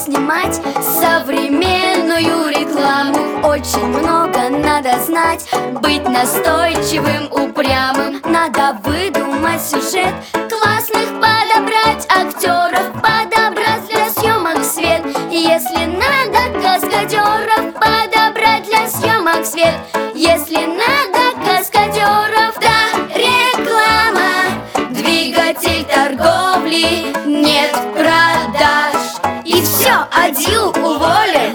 снимать современную рекламу. Очень много надо знать, быть настойчивым, упрямым. Надо выдумать сюжет, классных подобрать актеров, подобрать для съемок свет. Если надо каскадеров, подобрать для съемок свет. Если надо каскадеров, да, реклама, двигатель торговли, нет продаж. И все, адью, уволен.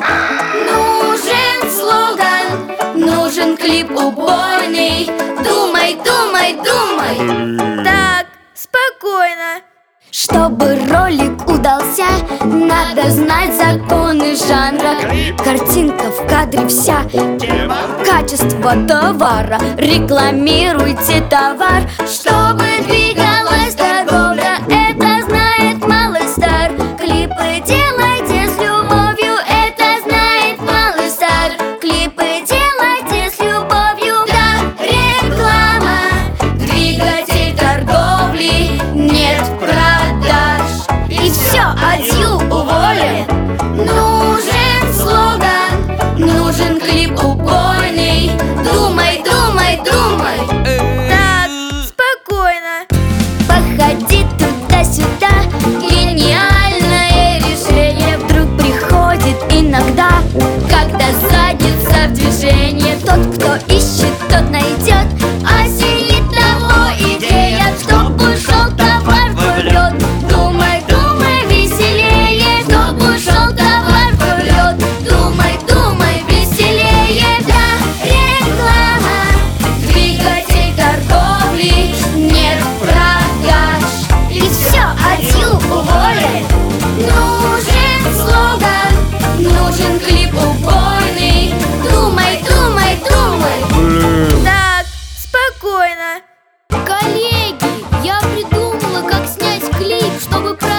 Нужен слоган, нужен клип убойный. Думай, думай, думай. Так, спокойно. Чтобы ролик удался, надо знать законы жанра. Картинка в кадре вся, качество товара. Рекламируйте товар, чтобы двигалась торговля. Это знает малый стар. Клипы делайте с любовью, это знает малый стар. Клипы делайте с любовью, да, реклама, двигатель торговли, нет продаж. И все, адью, уволен. Нужен слоган, нужен клип убойный. Думай, думай, думай. Так, спокойно. Походи туда-сюда, гениальное решение вдруг приходит иногда, когда задница в движении. Тот, кто ищет, тот найдет. Осенит того идея, чтоб ушел товар вперед. Думай, думай, веселее, чтоб ушел товар вперед. Думай, думай, веселее, да, реклама, двигатель торговли, нет продаж. И все, адью, уволен. Нужен слоган, нужен клип убойный. Думай, думай, думай. Так, спокойно. Коллеги, я придумала, как снять клип, чтобы